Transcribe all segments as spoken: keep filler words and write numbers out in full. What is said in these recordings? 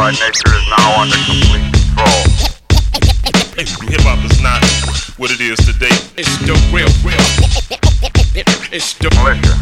Right nature is now under complete control. Hip-hop is not what it is today. It's the real, real. It's the militia.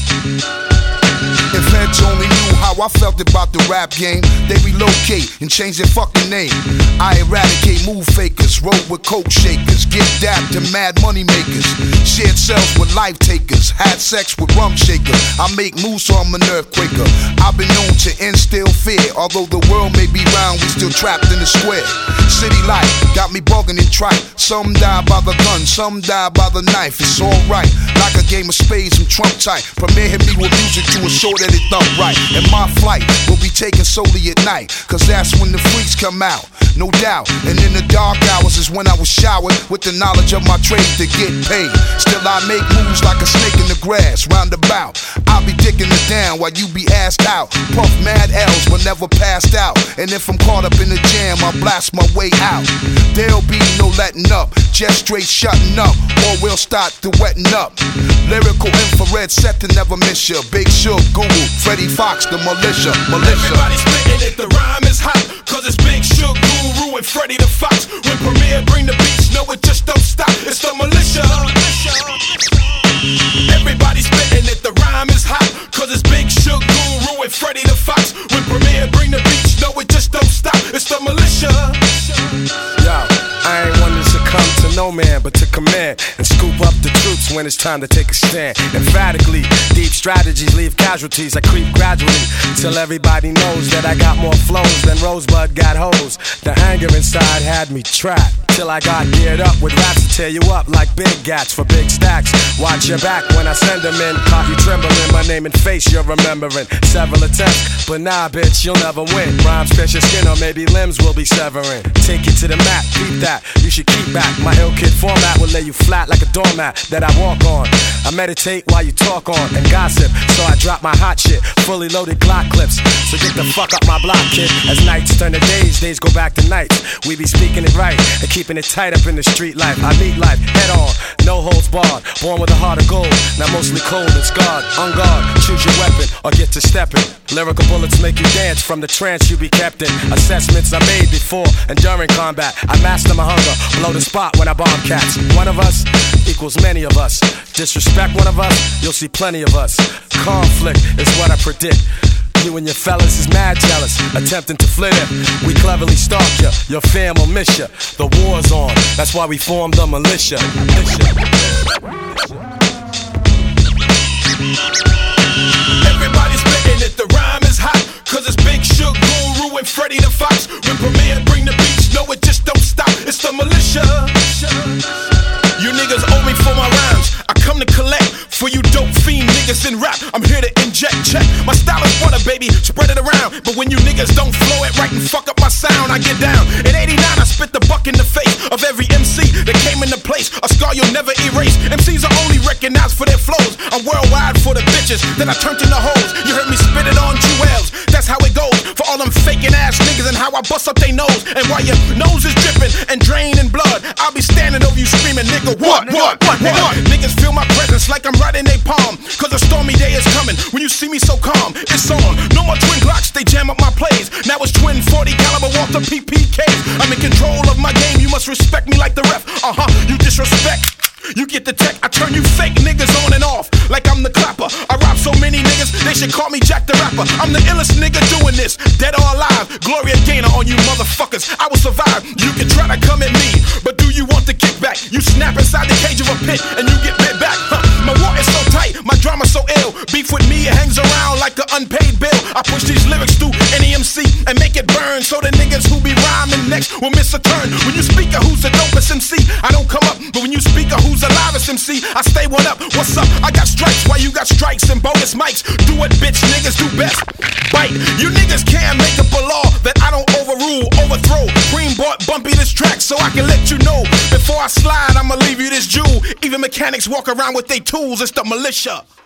If heads only knew how I felt about the rap game, they relocate and change their fucking name. I eradicate move fakers, roll with coke shakers, get dapped to mad money makers, shared cells with life takers, had sex with rum shakers. I make moves so I'm an earthquaker. I've been known to instill fear. Although the world may be round, we still trapped in the square. City life got me bugging and trite. Some die by the gun, some die by the knife. It's alright, like a game of spades, I'm Trump tight. Premier hit me with music to assure that it thump right. And my flight will be taken solely at night, cause that's when the freaks come out, no doubt. And in the dark hours is when I was showered with the knowledge of my trade to get paid. Still I make moves like a snake in the grass, roundabout. I'll be dicking it down while you be assed out. Puff mad L's but never passed out. And if I'm caught up in the jam, I'll blast my way out. There'll be no letting up, just straight shutting up, or we'll start to wetting up. Lyrical infrared set to never miss ya. Big Shug, Google, Freddie Fox, the militia, militia. Everybody spitting it, the rhyme is hot, cause it's Big Shug, Guru, and Freddie the Fox. When Premier bring the beats, no, it just don't stop. It's the militia. Everybody spitting it, the rhyme is hot, cause it's Big Shug, Guru, and Freddie the Fox. When Premier bring the beats, no, it just don't stop. It's the militia. Yo, I ain't one to succumb to no man, but to command and scoop up the troops when it's time to take a stand. Emphatically, deep strategies leave casualties. I creep gradually till everybody knows that I got more flows than Rosebud got hoes. The anger inside had me trapped till I got geared up with raps to tear you up like big gats for big stacks. Watch your back when I send them in. Caught you trembling, my name and face you're remembering. Several attempts, but nah, bitch, you'll never win. Rhymes pierce your skin or maybe limbs will be severing. Take you to the map, keep that, you should keep back. My ill kid format will lay you flat like a doormat that I walk on. I meditate while you talk on and gossip, so I drop my hot shit, fully loaded Glock clips. So get the fuck up my block, kid. As nights turn to days, days go back to nights. We be speaking it right and keeping it tight up in the street life. I meet life head on, no holds barred. Born with a heart of gold, now mostly cold and scarred. On guard, choose your weapon or get to stepping. Lyrical bullets make you dance from the trance you be kept in. Assessments I made before and during combat. I master my hunger, blow the spot when I bomb cats. One of us equals many of us. Disrespect one of us, you'll see plenty of us. Conflict is what I predict. You and your fellas is mad jealous, attempting to flit it. We cleverly stalk ya, your fam will miss ya. The war's on, that's why we formed the militia. Everybody spitting it, the rhyme is hot, cause it's Big Shug, Guru, and Freddie the Fox. When Premier bring the beats, no, it just don't stop. It's the militia. You niggas owe me for my rhymes. I come to collect for you dope fiend niggas in rap. I'm here to inject, check. My style is butter, baby, spread it around. But when you niggas don't flow it right and fuck up my sound, I get down. In eighty-nine, I spit the buck in the face of every M C that came into place. A scar you'll never erase. M Cs are only recognized for their flows. I'm worldwide for the bitches that I turned into hoes. You heard me spit it on Jewels. That's how it goes for all them faking ass niggas and how I bust up they nose. And while your nose is dripping and draining blood, I'll be standing over you screaming, nigga, what, what, what, what, what? Niggas feel my presence like I'm right in they palm, cause a stormy day is coming. When you see me so calm, it's on. No more twin Glocks, they jam up my plays. Now it's twin forty caliber Walter P P Ks. I'm in control of my game, you must respect me like the ref. Uh-huh, you disrespect, you get the tech. I turn you fake niggas on and off like I'm the clapper. I rob so many niggas, they should call me Jack the Rapper. I'm the illest nigga doing this, dead or alive. Gloria Gaynor on you motherfuckers, I will survive. You can try to come at me, but do you want the kickback? You snap inside the cage of a pit and you get bit back. Huh. My war is so tight, my drama so ill. Beef with me, it hangs around like an unpaid bill. I push these lyrics through any M C and make it burn, so the niggas who be rhyming next will miss a turn. When you speak of who's the dopest M C, I don't come up. But when you speak of who's the livest M C, I stay one up. What's up? I got strikes while you got strikes and bonus mics. Do what bitch niggas do best. Bite. You niggas can't make up a law that I don't overrule, overthrow. Green bought Bumpy this track so I can let you know. Before I slide, I'ma leave you this jewel. Even mechanics walk around with their tools. It's the militia.